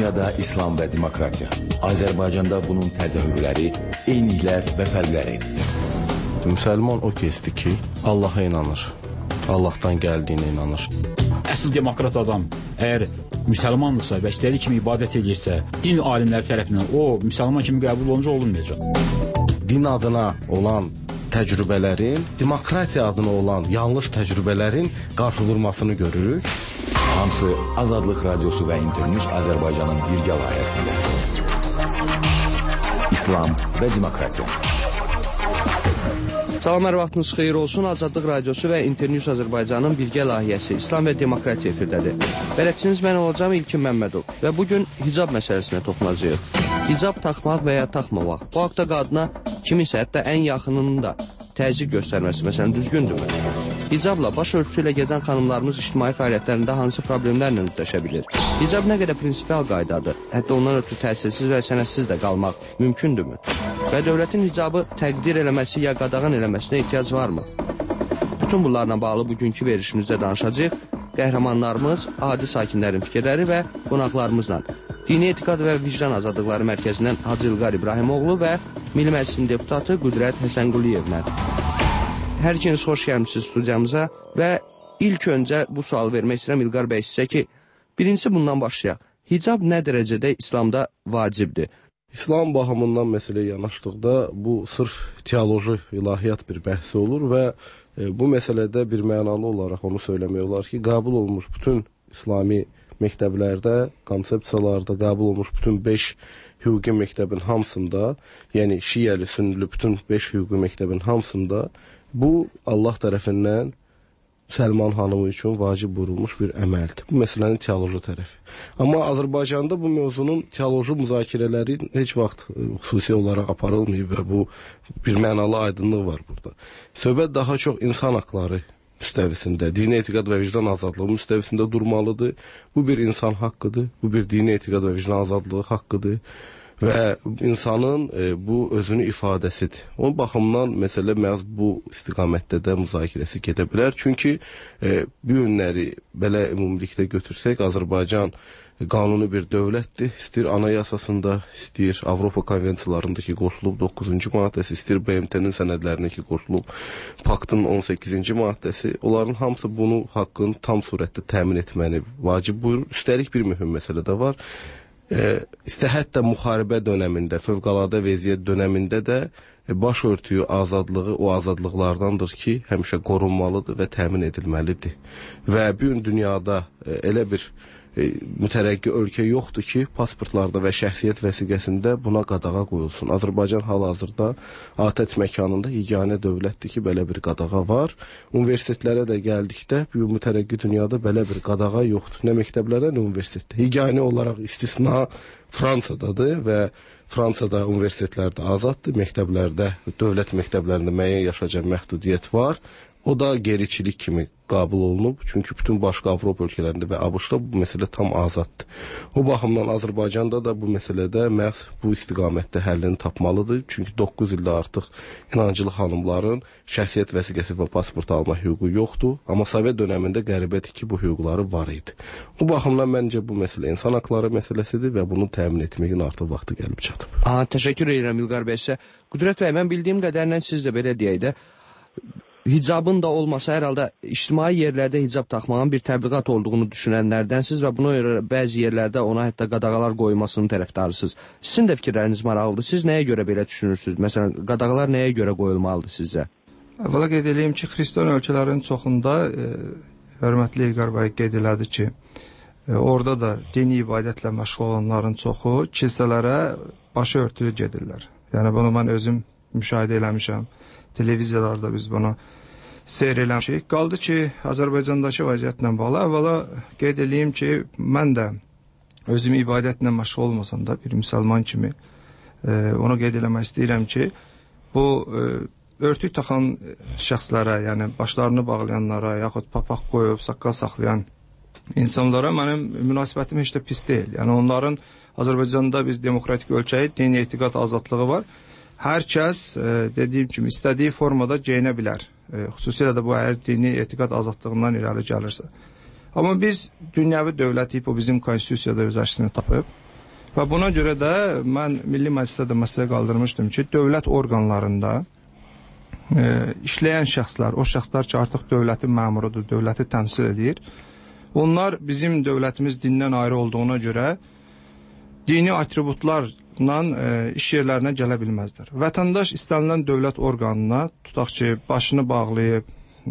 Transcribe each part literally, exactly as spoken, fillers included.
Dünyada İslam və demokratiya. Azərbaycanda bunun təzahürləri, eyniliklər və fərqləri. Müsəlman o kəsdir ki, Allaha inanır. Allahdan gəldiyinə inanır. Əsl demokrat adam əgər müsəlmandırsa və istədiyi kimi ibadət edirsə, din alimləri tərəfindən o müsəlman kimi qəbul olunca olunmayacaq. Din adına olan təcrübələrin, demokratiya adına olan yanlış təcrübələrin qarşıdurmasını görürük. Hamısı Azadlıq Radiosu və İnternews Azərbaycanın birgə layihəsində. İslam və demokratiya. Salam, hər vaxtınız xeyir olsun. Azadlıq Radiosu və İnternews Azərbaycanın birgə layihəsi İslam və demokratiya efirdədir. Bələdçiniz mən olacağım İlkin Məmmədov və bugün hicab məsələsinə toxunacağıq. Hicab taxmaq və ya taxmamaq. Bu haqda qadına kimisə, hətta ən yaxınının da təzyiq göstərməsi məsələn düzgündürmü? Hicabla, baş örtüsü ilə gezən xanımlarımız ictimai fəaliyyətlərində hansı problemlərlə üzləşə bilir? Hicab nə qədər prinsipial qaydadır? Hətta ondan ötürü təsirsiz və sənədsiz də qalmaq mümkündürmü? Və dövlətin hicabı təqdir eləməsi ya qadağan eləməsinə ehtiyac varmı? Bütün bunlarla bağlı bugünkü verişimizdə danışacağıq. Qəhrəmanlarımız, adi sakinlərin fikirləri və qonaqlarımızla Dini Etiqad və Vicdan Azadlıqları Mərkəzindən Hacı İlqar İbrahimoğlu və Milli Məclisin deputatı Qüdrət Həsənquliyevlə. Hər ikiniz xoş gəlmişsiniz studiyamıza və ilk öncə bu sualı vermək istəyirəm İlqar bəy sizə ki, birincisi bundan başlayaq. Hicab nə dərəcədə İslamda vacibdir? İslam baxımından məsələyə yanaşdıqda bu sırf teoloji, ilahiyyat bir bəhsi olur və e, bu məsələdə bir mənalı olaraq onu söyləmək olar ki, qəbul olmuş bütün İslami məktəblərdə, konsepsiyalarda qəbul olmuş bütün beş hüquqi məktəbin hamısında, yəni şiəli, sünnili bütün beş hüquqi məktəbin hamısında bu Allah tərəfindən Səlman xanımı üçün vacib buyurulmuş bir əməldir. Bu məsələnin teoloji tərəfi. Amma Azərbaycanda bu mövzunun teoloji müzakirələri heç vaxt xüsusi olaraq aparılmıyor və bu bir mənalı aydınlıq var burada. Söhbət daha çox insan haqları müstəvisində, dini etiqad və vicdan azadlığı müstəvisində durmalıdır. Bu bir insan haqqıdır, bu bir dini etiqad və vicdan azadlığı haqqıdır və insanın e, bu özünü ifadəsidir. O baxımdan məsələ məhz bu istiqamətdə də müzakirəsi gedə bilər. Çünki e, bu günləri belə ümumilikdə götürsək, Azərbaycan qanuni bir dövlətdir. İstir anayasasında, istir Avropa konvensiyalarındakı qoşulub doqquzuncu maddəsi, istir B M T-nin sənədlərindəki qoşulub paktın on səkkizinci maddəsi. Onların hamısı bunu haqqın tam surətdə təmin etməni vacib buyurur. Üstəlik bir mühüm məsələ də var. E, istə hətta müharibə dönəmində, fövqəladə vəziyyət dönəmində də e, baş örtüyü azadlığı o azadlıqlardandır ki, həmişə qorunmalıdır və təmin edilməlidir. Və bu gün dünyada e, elə bir e, mütərəqqi ölkə yoxdur ki, pasportlarda və şəxsiyyət vəsiqəsində buna qadağa qoyulsun. Azərbaycan hal-hazırda ATƏT məkanında yeganə dövlətdir ki, belə bir qadağa var. Universitetlərə də gəldikdə bu mütərəqqi dünyada belə bir qadağa yoxdur. Nə məktəblərdə, nə universitetdə. Yeganə olaraq istisna Fransadadır və Fransada universitetlərdə azaddır, məktəblərdə, dövlət məktəblərində müəyyən yaşayacaq məhdudiyyət var. O da geriçilik kimi qəbul olunub. Çünki bütün başqa Avropa ölkələrində və ABŞ-da bu məsələ tam azaddır. O baxımdan Azərbaycanda da bu məsələdə məhz bu istiqamətdə həllini tapmalıdır. Çünki doqquz ildə artıq inancılı xanımların şəxsiyyət vəsiqəsi və pasport alma hüququ yoxdur. Amma Sovet dönəmində qəribədir ki, bu hüquqları var idi. Bu baxımdan məncə bu məsələ insan haqları məsələsidir və bunu təmin etməyin artıq vaxtı gəlib çatıb. Aa, təşəkkür edirəm İlqar bəy sizə. Qüdrət bəy, mən bildiyim qədərlə siz də belə deyək də, hicabın da olmasa hər halda ictimai yerlərdə hicab taxmağın bir təbliğat olduğunu düşünənlərdənsiniz və buna görə bəzi yerlərdə ona hətta qadağalar qoyulmasının tərəfdarısınız. Sizin də fikirləriniz maraqlıdır. Siz nəyə görə belə düşünürsünüz? Məsələn, qadağalar nəyə görə qoyulmalıdır sizcə? Əvvəla qeyd edeyim ki, xristian ölkələrin çoxunda e, hörmətli İlqar bəy qeyd elədi ki, e, orada da dini ibadətlə məşğul olanların çoxu kilsələrə başı örtülü gedirlər. Yəni bunu mən özüm müşahidə eləmişəm. Televiziyalarda biz bunu seyr eləmişik. Qaldı ki, Azərbaycandakı vəziyyətlə bağlı əvvəla qeyd edeyim ki, mən də özüm ibadətlə məşğul olmasam da bir müsəlman kimi e, onu qeyd eləmək istəyirəm ki, bu e, örtük taxan şəxslərə, yəni başlarını bağlayanlara, yaxud papaq qoyub, saqqal saxlayan insanlara mənim münasibətim heç də pis deyil. Yəni onların Azərbaycanda biz demokratik ölkəyi, dini etiqad azadlığı var. Hər kəs, e, dediyim kimi, istədiyi formada geyinə bilər. E, xüsusilə də bu əgər dini etiqad azadlığından irəli gəlirsə. Amma biz dünyəvi dövlətiyik, o bizim konstitusiyada öz əksini tapıb. Və buna görə də mən Milli Məclisdə də məsələ qaldırmışdım ki, dövlət orqanlarında e, işləyən şəxslər, o şəxslər ki, artıq dövlətin məmurudur, dövləti təmsil edir, onlar bizim dövlətimiz dindən ayrı olduğuna görə dini atributlarla e, iş yerlərinə gələ bilməzlər. Vətəndaş istənilən dövlət orqanına, tutaq ki, başını bağlayıb,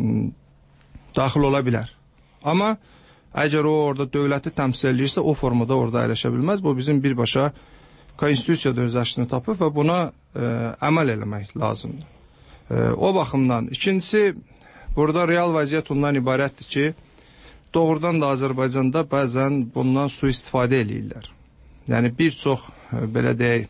daxil ola bilər. Amma əgər o orada dövləti təmsil edirsə, o formada orada əyləşə bilməz. Bu bizim birbaşa konstitusiyada öz əksini tapıb və buna e, əməl eləmək lazımdır. E, o baxımdan. İkincisi, burada real vəziyyət ondan ibarətdir ki, doğrudan da Azərbaycanda bəzən bundan sui-istifadə eləyirlər. Yəni, bir çox, e, belə deyək,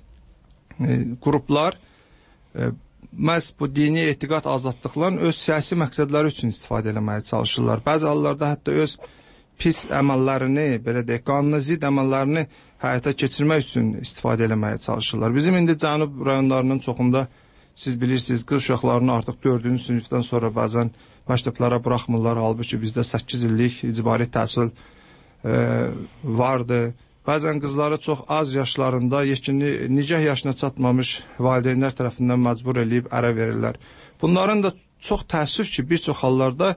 e, qruplar e, məhz bu dini etiqad azadlıqlarını öz siyasi məqsədləri üçün istifadə eləməyə çalışırlar. Bəzi hallarda hətta öz pis əməllərini, belə deyək, qanuna zidd əməllərini həyata keçirmək üçün istifadə eləməyə çalışırlar. Bizim indi cənub rayonlarının çoxunda, siz bilirsiniz, qız uşaqlarını artıq dördüncü sinifdən sonra bəzən məktəblərə buraxmırlar, halbuki bizdə səkkiz illik icbari təhsil e, vardı. Bəzən qızları çox az yaşlarında, yekini, nicah yaşına çatmamış valideynlər tərəfindən məcbur eləyib ərə verirlər. Bunların da çox təəssüf ki, bir çox hallarda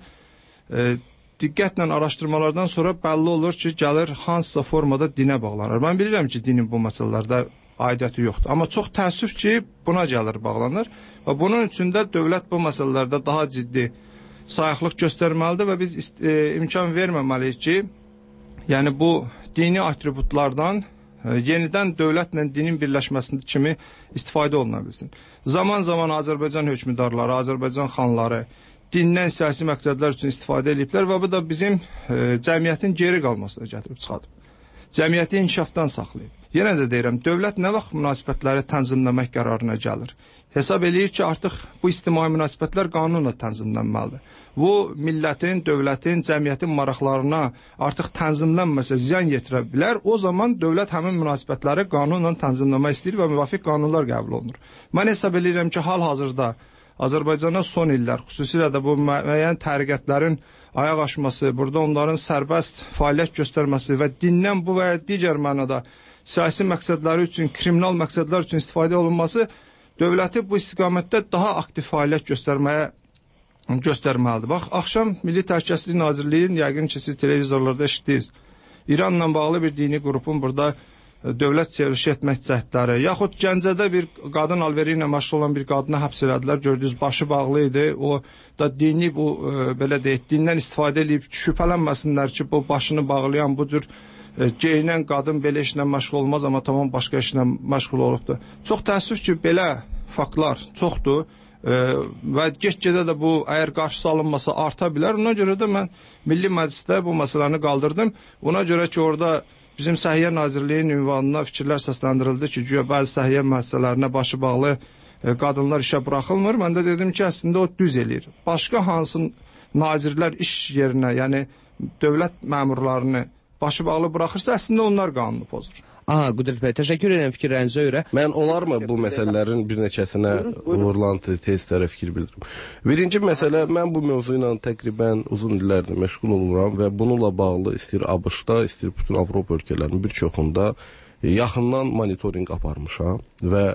e, diqqətlə araşdırmalardan sonra bəlli olur ki, gəlir hansısa formada dinə bağlanır. Mən bilirəm ki, dinin bu məsələlərdə aidiyyəti yoxdur. Amma çox təəssüf ki, buna gəlir bağlanır və bunun üçün də dövlət bu məsələlərdə daha ciddi sayıqlıq göstərməlidir və biz e, imkan verməməliyik ki, yəni bu dini atributlardan e, yenidən dövlətlə dinin birləşməsində kimi istifadə oluna bilsin. Zaman-zaman Azərbaycan hökmdarları, Azərbaycan xanları dindən siyasi məqsədlər üçün istifadə ediblər və bu da bizim e, cəmiyyətin geri qalmasına gətirib çıxadıb. Cəmiyyəti inkişafdan saxlayıb. Yenə də deyirəm, dövlət nə vaxt münasibətləri tənzimləmək qərarına gəlir? Hesab eləyir ki, artıq bu ictimai münasibətlər qanunla tənzimlənməlidir. Bu, millətin, dövlətin, cəmiyyətin maraqlarına artıq tənzimlənməsə ziyan yetirə bilər. O zaman dövlət həmin münasibətləri qanunla tənzimləmək istəyir və müvafiq qanunlar qəbul olunur. Mən hesab eləyirəm ki, hal-hazırda Azərbaycana son illər, xüsusilə də bu müəyyən təriqətlərin ayaq aşması, burada onların sərbəst fəaliyyət göstərməsi və dindən bu və ya digər mənada siyasi məqsədləri üçün, kriminal məqsədlər üçün istifadə olunması dövləti bu istiqamətdə daha aktiv fəaliyyət göstərməyə göstərməlidir. Bax, axşam Milli Təhlükəsizlik Nazirliyinin, yəqin ki, siz televizorlarda eşitdiniz, İranla bağlı bir dini qrupun burada dövlət çevrilişi etmək cəhdləri, yaxud Gəncədə bir qadın alveri ilə məşğul olan bir qadına həbs elədilər, gördünüz, başı bağlı idi, o da dini bu, e, belə deyək, dindən istifadə edib şübhələnməsinlər ki, bu başını bağlayan, bu cür e, geyinən qadın belə işlə məşğul olmaz, amma tamam başqa işlə məşğul olubdur. Çox təəssüf ki, belə faktlar çoxdur e, və get-gedə də bu, əgər qarşısı alınmasa arta bilər. Ona görə də mən Milli Məclisdə bu məsələni qaldırdım. Ona görə ki, orada bizim Səhiyyə Nazirliyinin ünvanına fikirlər səsləndirildi ki, güya bəzi səhiyyə müəssisələrinə başı bağlı e, qadınlar işə buraxılmır. Mən də dedim ki, əslində o düz eləyir. Başqa hansı nazirlər iş yerinə, yəni dövlət məmurlarını başı bağlı buraxırsa, əslində onlar qanunu pozur. Aha, Qudret bəy, təşəkkür edirəm fikirlərinizə görə. Mən olarmı bu məsələlərin bir neçəsinə vurulan tezlərə fikir bildirim. Birinci məsələ, mən bu mövzu ilə təqribən uzun illərdir məşğul oluram və bununla bağlı istəyir ABŞ-da, istəyir bütün Avropa ölkələrinin bir çoxunda yaxından monitorinq aparmışam və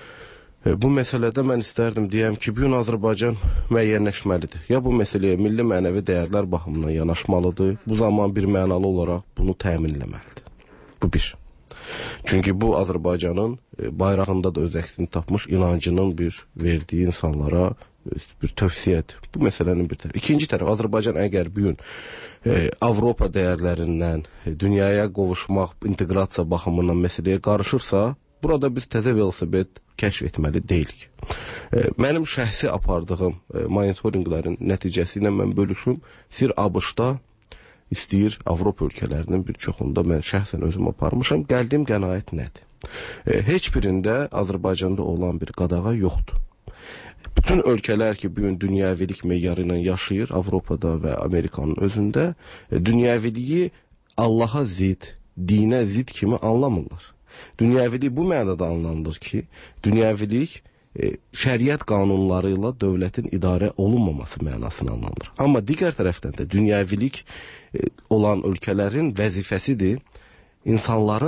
bu məsələdə mən istərdim deyəm ki, bu gün Azərbaycan müəyyənləşməlidir. Ya bu məsələyə milli mənəvi dəyərlər baxımından yanaşmalıdır, bu zaman bir mənalı olaraq bunu təminləməlidir. Bu bir. Çünki bu Azərbaycanın bayrağında da öz əksini tapmış inancının bir verdiyi insanlara bir tövsiyədir. Bu məsələnin bir tərəfi. İkinci tərəf, Azərbaycan əgər bu gün e, Avropa dəyərlərindən e, dünyaya qovuşmaq, inteqrasiya baxımından məsələyə qarışırsa, burada biz təzə velosiped kəşf etməli deyilik. E, mənim şəxsi apardığım e, monitorinqlərin nəticəsi ilə mən bölüşüm. Sir ABŞ-da istəyir Avropa ölkələrinin bir çoxunda mən şəxsən özüm aparmışam. Gəldiyim qənaət nədir? E, heç birində Azərbaycanda olan bir qadağa yoxdur. Bütün ölkələr ki, bugün dünyəvilik meyarı ilə yaşayır, Avropada və Amerikanın özündə, e, dünyəviliyi Allaha zid, dinə zid kimi anlamırlar. Dünyəvilik bu mənada anlanılır ki, dünyəvilik E, şəriət qanunları ilə dövlətin idarə olunmaması mənasını anlanır. Amma digər tərəfdən də dünyəvilik e, olan ölkələrin vəzifəsidir insanların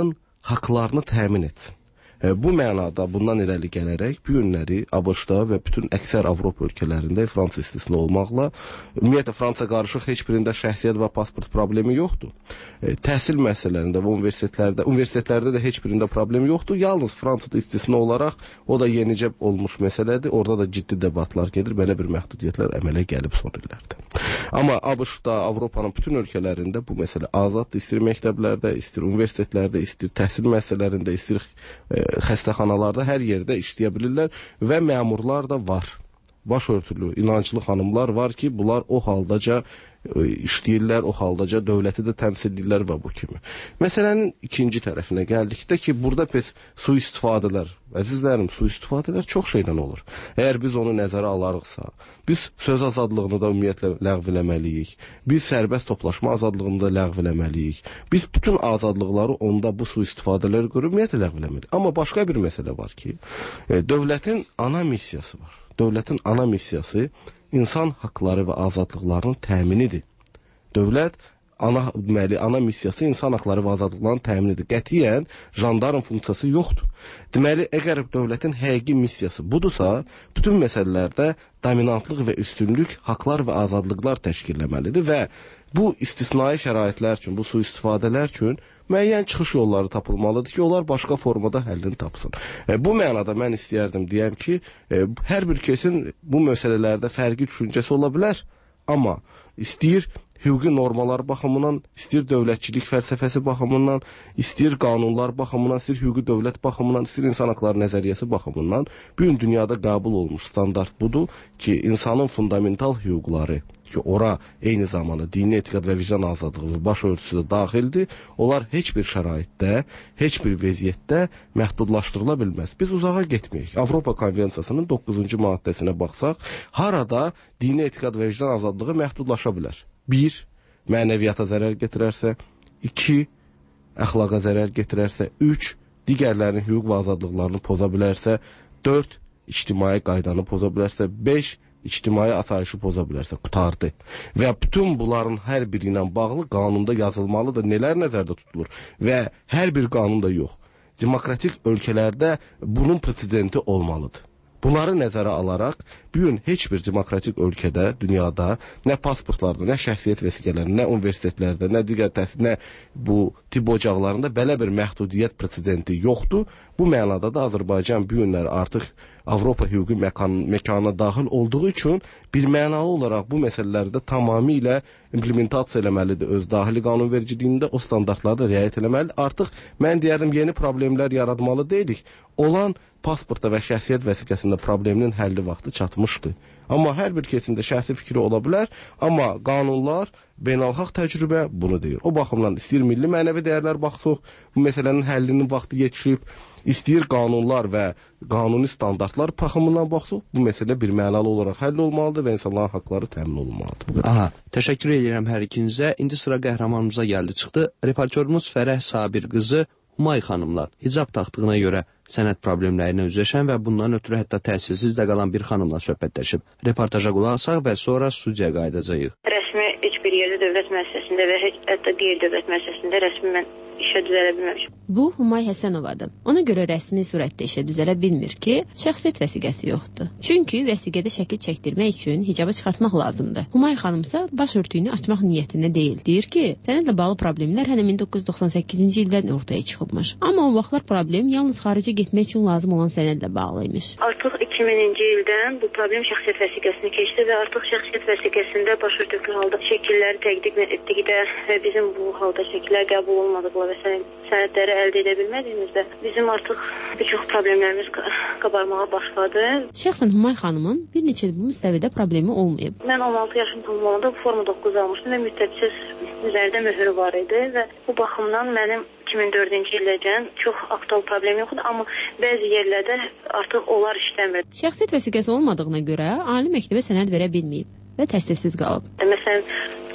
haqlarını təmin etsin. Bu mənada bundan irəli gələrək bu günləri ABŞ-da və bütün əksər Avropa ölkələrində, Fransa istisna olmaqla, ümumiyyətlə Fransa qarışıq heç birində şəxsiyyət və pasport problemi yoxdur. Təhsil məsələlərində və universitetlərdə, universitetlərdə də heç birində problem yoxdur. Yalnız Fransada istisna olaraq, o da yenicə olmuş məsələdir. Orada da ciddi debatlar gedir. Belə bir məhdudiyyətlər əmələ gəlib son illərdə. Amma ABŞ-da, Avropanın bütün ölkələrində bu məsələ azaddır. İstir məktəblərdə, istir universitetlərdə, istir təhsil məsələlərində, istir e, xəstəxanalarda hər yerdə işləyə bilirlər və məmurlar da var. Başörtülü, inanclı xanımlar var ki, bunlar o haldaca e, işləyirlər, o haldaca dövləti də təmsil edirlər və bu kimi. Məsələnin ikinci tərəfinə gəldikdə ki, burada pes sui-istifadələr, əzizlərim, sui-istifadələr çox şeylə olur. Əgər biz onu nəzərə alarıqsa, biz söz azadlığını da ümumiyyətlə ləğv eləməliyik. Biz sərbəst toplaşma azadlığını da ləğv eləməliyik. Biz bütün azadlıqları onda bu sui-istifadələr görə ümumiyyətlə ləğv eləməliyik. Amma başqa bir məsələ var ki, e, dövlətin ana missiyası var. Dövlətin ana missiyası insan haqları və azadlıqlarının təminidir. Dövlət ana deməli ana missiyası insan haqları və azadlıqlarının təminidir. Qətiyyən jandarm funksiyası yoxdur. Deməli, əgər dövlətin həqiqi missiyası budursa, bütün məsələlərdə dominantlıq və üstünlük haqlar və azadlıqlar təşkilləməlidir və bu istisnai şəraitlər üçün, bu sui-istifadələr üçün müəyyən çıxış yolları tapılmalıdır ki, onlar başqa formada həllini tapsın. E, bu mənada mən istəyərdim deyəm ki, e, hər bir kəsin bu məsələlərdə fərqli düşüncəsi ola bilər, amma istəyir hüquqi normalar baxımından, istəyir dövlətçilik fəlsəfəsi baxımından, istəyir qanunlar baxımından, istəyir hüquqi dövlət baxımından, istəyir insan haqları nəzəriyyəsi baxımından bu gün dünyada qəbul olmuş standart budur ki, insanın fundamental hüquqları ki, ora eyni zamanda dini etiqad və vicdan azadlığı və başörtüsü də daxildir. Onlar heç bir şəraitdə, heç bir vəziyyətdə məhdudlaşdırıla bilməz. Biz uzağa getməyik. Avropa Konvensiyasının doqquzuncu maddəsinə baxsaq, harada dini etiqad və vicdan azadlığı məhdudlaşa bilər. bir. Mənəviyyata zərər getirərsə. iki. Əxlaqa zərər getirərsə. üç. Digərlərinin hüquq və azadlıqlarını poza bilərsə. dörd. İctimai qaydanı poza bilərsə. beş. İctimai asayişi poza bilərsə, qutardı. Və bütün bunların hər biri ilə bağlı qanunda yazılmalıdır. Nələr nəzərdə tutulur? Və hər bir qanunda yox. Demokratik ölkələrdə bunun presidenti olmalıdır. Bunları nəzərə alaraq, bu gün heç bir demokratik ölkədə, dünyada, nə pasportlarda, nə şəxsiyyət vəsiqələrində, nə universitetlərdə, nə digər təhsil, nə bu tibb ocaqlarında belə bir məhdudiyyət presidenti yoxdur. Bu mənada da Azərbaycan bu günlər artıq Avropa hüquqi məkan, məkana daxil olduğu üçün bir mənalı olaraq bu məsələlərdə tamamilə implementasiya eləməlidir. Öz daxili qanunvericiliyində o standartlarda riayət eləməlidir. Artıq mən deyərdim, yeni problemlər yaratmalı deyilik. Olan pasportda və şəxsiyyət vəsiqəsində probleminin həlli vaxtı çatmışdı. Amma hər bir kəsində şəxsi fikri ola bilər, amma qanunlar, beynəlxalq təcrübə bunu deyir. O baxımdan istəyir milli mənəvi dəyərlər baxsaq, bu məsələnin həllinin vaxtı yetişib, istəyir qanunlar və qanuni standartlar baxımından baxsaq, bu məsələ bir mənalı olaraq həll olmalıdır və insanların haqları təmin olunmalıdır. Aha, təşəkkür edirəm hər ikinizə. İndi sıra qəhrəmanımıza gəldi çıxdı. Reportyorumuz Fərəh Sabir qızı Humay xanımlar hicab taxtığına görə sənət problemlərinə üzləşən və bundan ötürü hətta təhsilsiz də qalan bir xanımla söhbətləşib. Reportaja qulaq asaq və sonra studiyaya qayıdacağıq. Rəsmi heç bir yerdə dövlət müəssisəsində və hətta qeyri-dövlət müəssisəsində rəsmi mən işə düzələ bilməmişəm. Bu Humay Həsənovadır. Ona görə rəsmi surətdə işə düzələ bilmir ki, şəxsiyyət vəsiqəsi yoxdur. Çünki vəsiqədə şəkil çəkdirmək üçün hicabı çıxartmaq lazımdır. Humay xanımsa başörtüyünü açmaq niyyətində deyil. Deyir ki, sənədlə bağlı problemlər hələ min doqquz yüz doxsan səkkizinci ildən ortaya çıxıbmış. Amma o vaxtlar problem yalnız xaricə getmək üçün lazım olan sənədlə bağlıymış. Artıq iki minci ildən bu problem şəxsiyyət vəsiqəsinə keçdi və artıq şəxsiyyət vəsiqəsində başörtülü halda şəkilləri təqdim etdikdə və bizim bu halda şəkillər qəbul olmadıqla və sənədləri əldə edə bilmədiyimizdə bizim artıq bir çox problemlərimiz qabarmağa başladı. Şəxsən Humay xanımın bir neçə bu müstəvidə problemi olmayıb. Mən on altı yaşım tamamlananda bu forma doqquz almışdım və müddətsiz üzərində möhürü var idi və bu baxımdan mənim iki min dördüncü iləcən çox aktual problem yoxdur, amma bəzi yerlərdə artıq onlar işləmir. Şəxsiyyət vəsiqəsi olmadığına görə ali məktəbə sənəd verə bilməyib və təhsilsiz qalıb. Məsələn,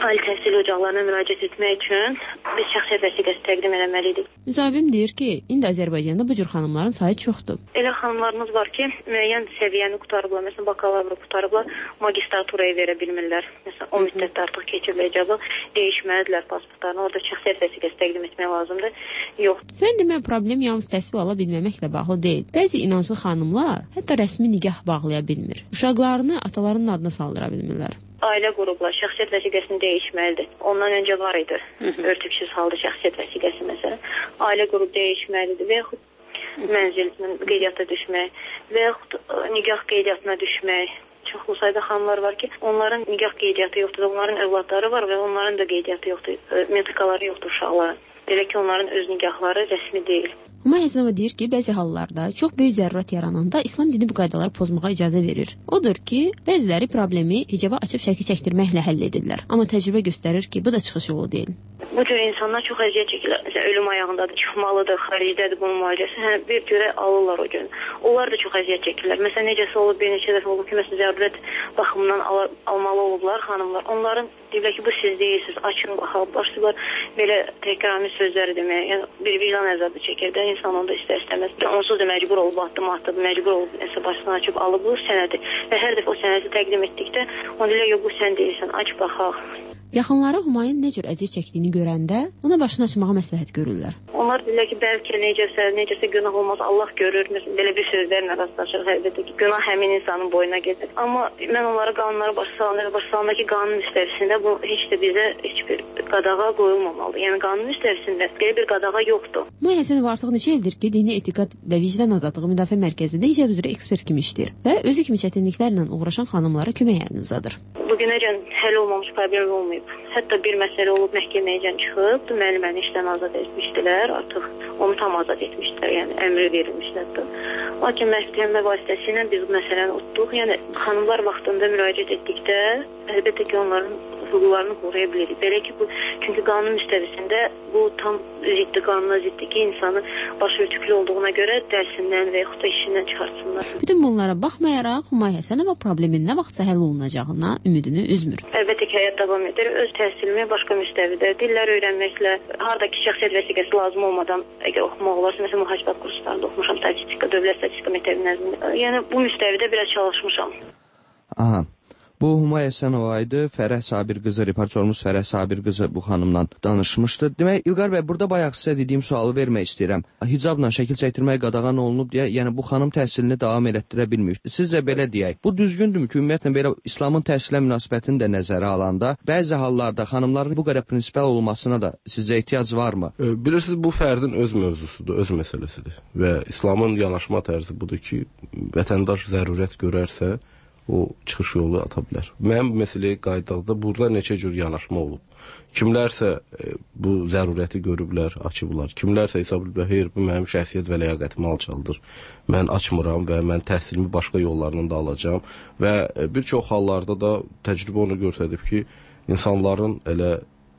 ali təhsil ocaqlarına müraciət etmək üçün biz şəxsiyyət vəsiqəsi təqdim etməliydik. Müsahibim deyir ki, indi Azərbaycanda bu cür xanımların sayı çoxdur. Elə xanımlarımız var ki, müəyyən səviyyəni qutarıblar, məsələn, bakalavr qutarıblar, magistraturaya verə bilmirlər. Məsələn, o müddətdə artıq keçiriləcək, dəyişməlidirlər pasportlarını, orada şəxsiyyət vəsiqəsi təqdim etmək lazımdır. Yox. Sən demə, problem yalnız təhsil ala bilməməklə bağlı deyil. Bəzi inanclı xanımlar hətta rəsmi nikah bağlaya bilmir. Uşaqlarını atalarının adına saldıra bilmirlər. Ailə qruplar şəxsiyyət vəsiqəsini dəyişməlidir. Ondan öncə var idi. Örtüksüz halda şəxsiyyət vəsiqəsi məsələn. Ailə qrupu dəyişməlidir və yaxud mənzilin qeydiyyata düşmək və yaxud nikah qeydiyyatına düşmək. Çoxlu sayda xanımlar var ki, onların nikah qeydiyyatı yoxdur, onların övladları var və onların da qeydiyyatı yoxdur, metrikaları yoxdur uşaqların. Belə ki, onların öz nikahları rəsmi deyil. Humay Həsənova deyir ki, bəzi hallarda çox böyük zərurət yarananda İslam dini bu qaydaları pozmağa icazə verir. Odur ki, bəziləri problemi hicaba açıb şəkil çəkdirməklə həll edirlər. Amma təcrübə göstərir ki, bu da çıxış yolu deyil. Bu cür insanlar çox əziyyət çəkirlər. Məsələn, ölüm ayağındadır, çıxmalıdır, xaricdədir bunun müalicəsi. Hə, bir görə alırlar o gün. Onlar da çox əziyyət çəkirlər. Məsələn, necəsə olub, bir neçə dəfə olub ki, məsələn, zərurət baxımından al almalı olublar xanımlar. Onların deyirlər ki, bu siz deyilsiniz, açın baxaq, başlayırlar belə təkrarlı sözləri deməyə. Yəni, bir vicdan əzabı çəkir də, insan onda istər-istəməz. Onsuz da məcbur olub, atdım, atdım, məcbur olub, nəsə başını açıb alıb bu sənədi. Və hər dəfə o sənədi təqdim etdikdə, onu deyirlər, yox, bu sən deyilsən, aç baxaq. Yaxınları Humayın nə cür əziyyət çəkdiyini görəndə ona başını açmağa məsləhət görürlər. Onlar deyirlər ki, bəlkə necəsə, necəsə günah olmaz, Allah görür. Məsələn, belə bir sözlərlə rastlaşır, əlbəttə ki, günah həmin insanın boynuna gedir. Amma mən onlara qanunları başa salanda, başa salındakı qanun müstəvisində bu heç də bizə heç bir qadağa qoyulmamalıdır. Yəni qanun müstəvisində belə bir qadağa yoxdur. Humay Həsənova artıq neçə ildir ki, dini etiqad və vicdan azadlığı müdafiə mərkəzində hicab üzrə ekspert kimi işləyir və özü kimi çətinliklərlə uğraşan xanımlara kömək əlini uzadır. Bugünəcən həll olmamış problem olmayıb. Hətta bir məsələ olub məhkəməyəcən çıxıb, müəlliməni işdən azad etmişdilər, artıq onu tam azad etmişdilər, yəni əmri verilmişlərdir. Lakin məhkəmə vasitəsilə biz bu məsələni utduq. Yəni xanımlar vaxtında müraciət etdikdə, əlbəttə ki, onların hüquqlarını qoruya bilirik. Belə ki, bu çünki qanun müstəvisində bu tam ziddi qanuna ziddi ki, insanı başörtüklü olduğuna görə dərsindən və yaxud da işindən çıxartsınlar. Bütün bunlara baxmayaraq, Humay Həsənova problemin nə vaxtsa həll olunacağına ümidini üzmür. Əlbəttə ki, həyat davam edir. Öz təhsilimi başqa müstəvidə, dillər öyrənməklə, hardakı şəxsiyyət vəsiqəsi lazım olmadan əgər oxumaq olarsa, məsələn, mühasibat kurslarında oxumuşam, statistika, dövlət statistika məktəbi nəzdində. Yəni bu müstəvidə biraz çalışmışam. Aha. Bu Humay Həsənova idi. Fərəh Sabir qızı, reportyorumuz Fərəh Sabir qızı bu xanımla danışmışdı. Demək, İlqar bəy, burada bayaq sizə dediyim sualı vermək istəyirəm. Hicabla şəkil çəkdirmək qadağan olunub deyə, yəni bu xanım təhsilini davam elətdirə bilmir. Sizcə belə deyək, bu düzgündürmü ki, ümumiyyətlə belə İslamın təhsilə münasibətini də nəzərə alanda, bəzi hallarda xanımların bu qədər prinsipal olmasına da sizcə ehtiyac varmı? E, bilirsiniz, bu fərdin öz mövzusudur, öz məsələsidir. Və İslamın yanaşma tərzi budur ki, vətəndaş zərurət görərsə, o çıxış yolu ata bilər. Mənim məsələyə qayıtdıqda burada neçə cür yanaşma olub. Kimlərsə e, bu zərurəti görüblər, açıblar. Kimlərsə hesab ediblər, hayır, bu mənim şəxsiyyət və ləyaqətimi alçaldır. Mən açmıram və mən təhsilimi başqa yollarla da alacağam. Və e, bir çox hallarda da təcrübə onu göstərib ki, insanların elə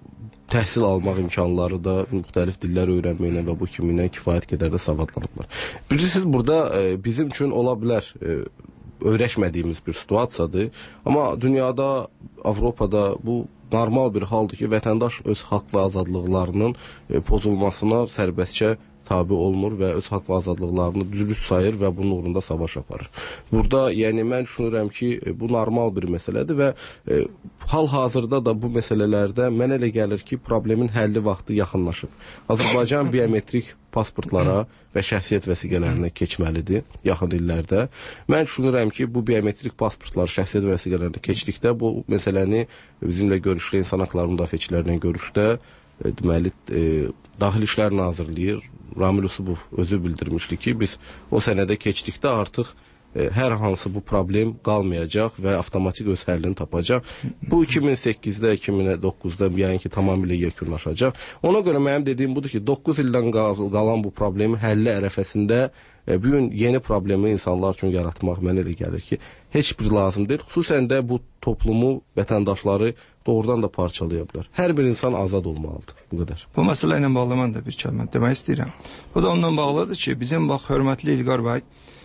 təhsil almaq imkanları da müxtəlif dillər öyrənməklə və bu kiminlə kifayət qədər də savadlanıblar. Bilirsiniz, burada e, bizim üçün ola bilər e, öyrəşmədiyimiz bir situasiyadır. Amma dünyada, Avropada bu normal bir haldır ki, vətəndaş öz haqq və azadlıqlarının e, pozulmasına sərbəstcə tabi olmur və öz haqq və azadlıqlarını dürüst sayır və bunun uğrunda savaş aparır. Burada, yəni mən düşünürəm ki, e, bu normal bir məsələdir və e, hal-hazırda da bu məsələlərdə mənə elə gəlir ki, problemin həlli vaxtı yaxınlaşıb. Azərbaycan biometrik pasportlara və şəxsiyyət vəsiqələrinə keçməlidir yaxın illərdə. Mən düşünürəm ki, bu biometrik pasportlar şəxsiyyət vəsiqələrinə keçdikdə bu məsələni bizimlə görüşdə, insan haqları müdafiəçilərlə görüşdə e, deməli, e, Daxili İşlər Nazirliyi Ramil Usubov özü bildirmişdi ki, biz o sənədə keçdikdə artıq e, hər hansı bu problem qalmayacaq və avtomatik öz həllini tapacaq. Bu iki min səkkizdə, iki min doqquzda yəni ki, tamamilə yekunlaşacaq. Ona görə mənim dediyim budur ki, doqquz ildən qal qalan bu problemi həlli ərəfəsində e, bu gün yeni problemi insanlar üçün yaratmaq mənə elə gəlir ki, heç bir lazım deyil. Xüsusən də bu toplumu, vətəndaşları doğrudan da parçalaya bilər. Hər bir insan azad olmalıdır. Bu qədər. Bu məsələ ilə bağlı mən də bir kəlmə demək istəyirəm. Bu da ondan bağlıdır ki, bizim bax, hörmətli İlqar bəy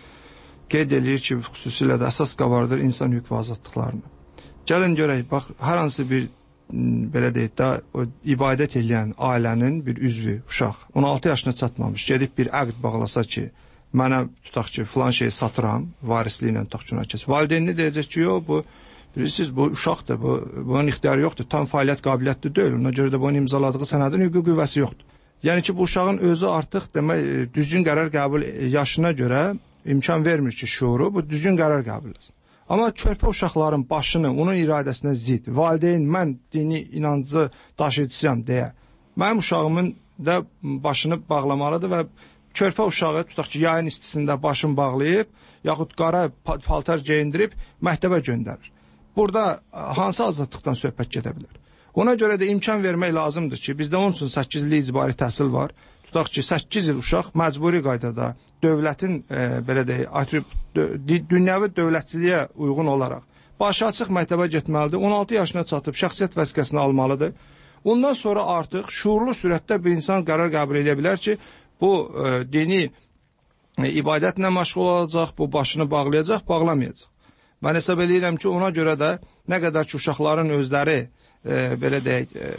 qeyd edir ki, xüsusilə də əsas qabardır insan hüquq və azadlıqlarını. Gəlin görək, bax, hər hansı bir belə deyək də, o ibadət edən ailənin bir üzvü, uşaq, on altı yaşına çatmamış, gedib bir əqd bağlasa ki, mənə tutaq ki, filan şeyi satıram, varisliyi ilə tutaq ki, ona keç. Valideynini deyəcək ki, yox, bu, bilirsiniz, bu uşaqdır, bu, bunun ixtiyarı yoxdur, tam fəaliyyət qabiliyyətli deyil, ona görə də bunun imzaladığı sənədin hüquqi qüvvəsi yoxdur. Yəni ki, bu uşağın özü artıq demək, düzgün qərar qəbul yaşına görə imkan vermir ki, şuuru, bu düzgün qərar qəbul etsin. Amma körpə uşaqların başını, onun iradəsinə zid, valideyn, mən dini inancı daşıyıcısıyam deyə, mənim uşağımın da başını bağlamalıdır və körpə uşağı, tutaq ki, yayın istisində başını bağlayıb, yaxud qara paltar geyindirib, məktəbə göndərir. Burada hansı azadlıqdan söhbət gedə bilər? Ona görə də imkan vermək lazımdır ki, bizdə onun üçün səkkiz illik icbari təhsil var. Tutaq ki, səkkiz il uşaq məcburi qaydada dövlətin, e, belə deyək, dünyəvi dövlətçiliyə uyğun olaraq başı açıq məktəbə getməlidir. on altı yaşına çatıb şəxsiyyət vəsiqəsini almalıdır. Ondan sonra artıq şuurlu sürətdə bir insan qərar qəbul edə bilər ki, bu e, dini e, ibadətlə məşğul olacaq, bu başını bağlayacaq, bağlamayacaq. Mən hesab edirəm ki, ona görə də nə qədər ki, uşaqların özləri e, belə deyək, e,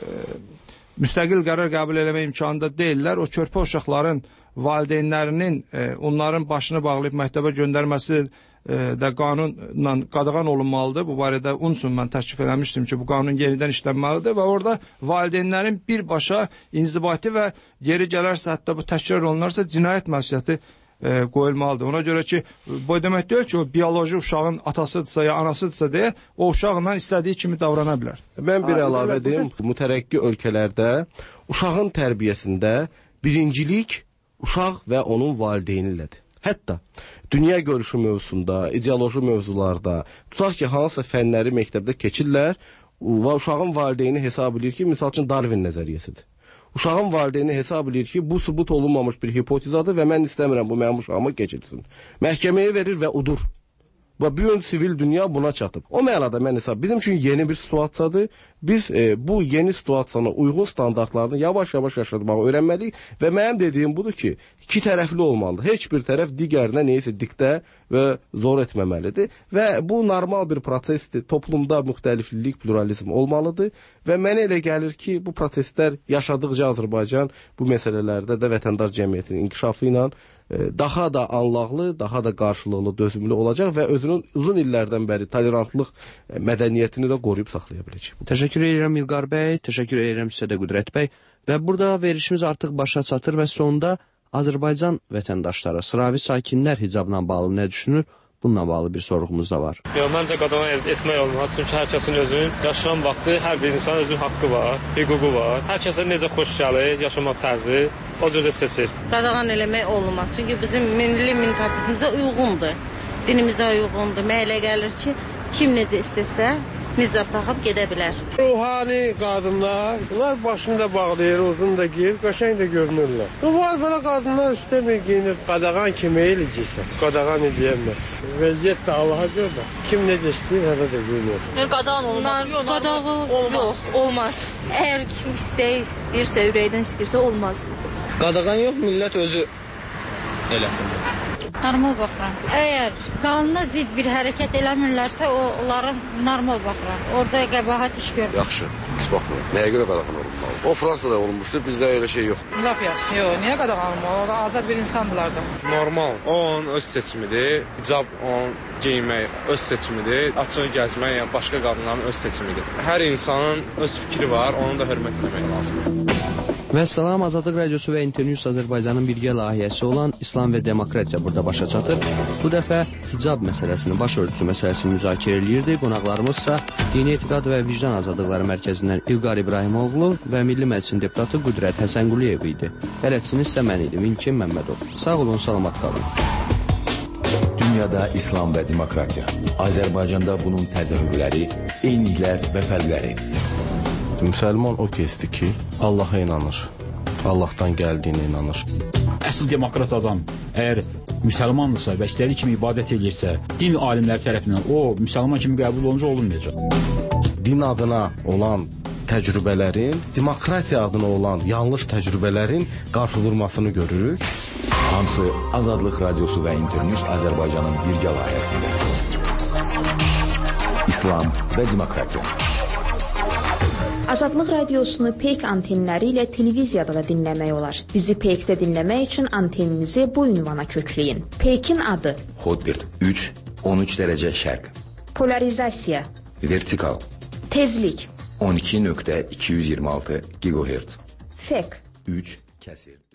müstəqil qərar qəbul eləmə imkanında deyirlər. O körpə uşaqların valideynlərinin e, onların başını bağlayıb məktəbə göndərməsi e, də qanunla qadağan olunmalıdır. Bu barədə onun üçün mən təklif eləmişdim ki, bu qanun yenidən işlənməlidir və orada valideynlərin birbaşa inzibati və yeri gələrsə, hətta bu təkrar olunarsa cinayət məsuliyyəti E, qoyulmalıdır. Ona görə ki, bu demək deyil ki, o bioloji uşağın atasıdırsa ya anasıdırsa deyə o uşaqla istədiyi kimi davrana bilər. Mən bir əlavə edeyim. Mütərəqqi ölkələrdə uşağın tərbiyəsində birincilik uşaq və onun valideyni ilədir. Hətta dünya görüşü mövzusunda, ideoloji mövzularda, tutaq ki, hansısa fənləri məktəbdə keçirlər və uşağın valideyni hesab edir ki, misal üçün Darwin nəzəriyyəsidir. Uşağın valideyni hesab edir ki, bu sübut olunmamış bir hipotezadır və mən istəmirəm bu mənim uşağıma keçirsin. Məhkəməyə verir və udur. Və bütün sivil dünya buna çatıb. O mənada mən hesab, bizim üçün yeni bir situasiyadır. Biz e, bu yeni situasiyana uyğun standartlarını yavaş-yavaş yaşatmağı öyrənməliyik və mənim dediyim budur ki, iki tərəfli olmalıdır. Heç bir tərəf digərinə neysə diktə və zor etməməlidir və bu normal bir prosesdir. Toplumda müxtəliflik, pluralizm olmalıdır və mənə elə gəlir ki, bu proseslər yaşadıqca Azərbaycan bu məsələlərdə də vətəndaş cəmiyyətinin inkişafı ilə daha da anlaqlı, daha da qarşılıqlı, dözümlü olacaq və özünün uzun illərdən bəri tolerantlıq mədəniyyətini də qoruyub saxlaya biləcək. Təşəkkür edirəm İlqar bəy, təşəkkür edirəm sizə də Qüdrət bəy. Və burada verilişimiz artıq başa çatır və sonda Azərbaycan vətəndaşları, sıravi sakinlər hicabla bağlı nə düşünür? Bununla bağlı bir sorğumuz da var. Yox, məncə qadağan etmək olmaz. Çünki hər kəsin özünün yaşayan vaxtı, hər bir insanın özünün haqqı var, hüququ var. Hər kəsə necə xoş gəlir, yaşamaq tərzi, o cür də seçir. Qadağan eləmək olmaz. Çünki bizim milli mentalitemizə uyğundur. Dinimizə uyğundur. Mənə elə gəlir ki, kim necə istəsə, nicab taxıb gedə bilər. Ruhani qadınlar, bunlar başını da bağlayır, uzun da giyir, qəşəng də görünürlər. Var belə qadınlar istəmir giyinir, qadağan kimi eləcəksə, qadağan edilməz. Vəziyyət də Allaha görə də, kim necə istəyir, hələ də giyinir. Yəni qadağan olmaz, qadağan yox, olmaz. Əgər kim istəyir, istəyirsə, ürəkdən istəyirsə, olmaz. Qadağan yox, millət özü eləsin. Normal baxıram. Əgər qanuna zidd bir hərəkət eləmirlərsə, o onların normal baxıram. Orada qəbahət iş görür. Yaxşı, pis baxmır. Nəyə görə qadağan olunmalı? O Fransada olunmuşdur, bizdə elə şey yoxdur. Lap yaxşı, yox. Niyə qadağan olunmalı? O azad bir insandılar da. Normal. O onun öz seçimidir. Hicab onun geyinmək öz seçimidir. Açıq gəzmək, yəni başqa qadınların öz seçimidir. Hər insanın öz fikri var, onu da hörmət etmək lazımdır. Və salam, Azadlıq Radiosu və İnternews Azərbaycanın birgə layihəsi olan İslam və Demokratiya burada başa çatır. Bu dəfə hicab məsələsini, baş örtüsü məsələsini müzakirə eləyirdi. Qonaqlarımızsa Dini Etiqad və Vicdan Azadlıqları Mərkəzindən İlqar İbrahimoğlu və Milli Məclisin deputatı Qüdrət Həsənquliyev idi. Bələdçiniz isə mən idim, İlkin Məmmədov. Sağ olun, salamat qalın. Dünyada İslam və Demokratiya. Azərbaycanda bunun təzahürləri, eyniliklər və fərqləri. Müsəlman o kəsdir ki, Allaha inanır, Allahdan gəldiyinə inanır. Əsl demokrat adam əgər müsəlmandırsa və istədiyi kimi ibadət edirsə, din alimləri tərəfindən o müsəlman kimi qəbul olunca olunmayacaq. Din adına olan təcrübələrin, demokratiya adına olan yanlış təcrübələrin qarşıdurmasını görürük. Hamısı Azadlıq Radiosu və İnternews Azərbaycanın birgə layihəsində. İslam və Demokratiya. Azadlıq radiosunu Peyk antenləri ilə televiziyada da dinləmək olar. Bizi Peykdə dinləmək üçün anteninizi bu ünvana kökləyin. Peykin adı: Hotbird üç on üç dərəcə şərq. Polarizasiya: Vertikal. Tezlik: on iki nöqtə iki yüz iyirmi altı gigahertz. Fek: üç kəsir.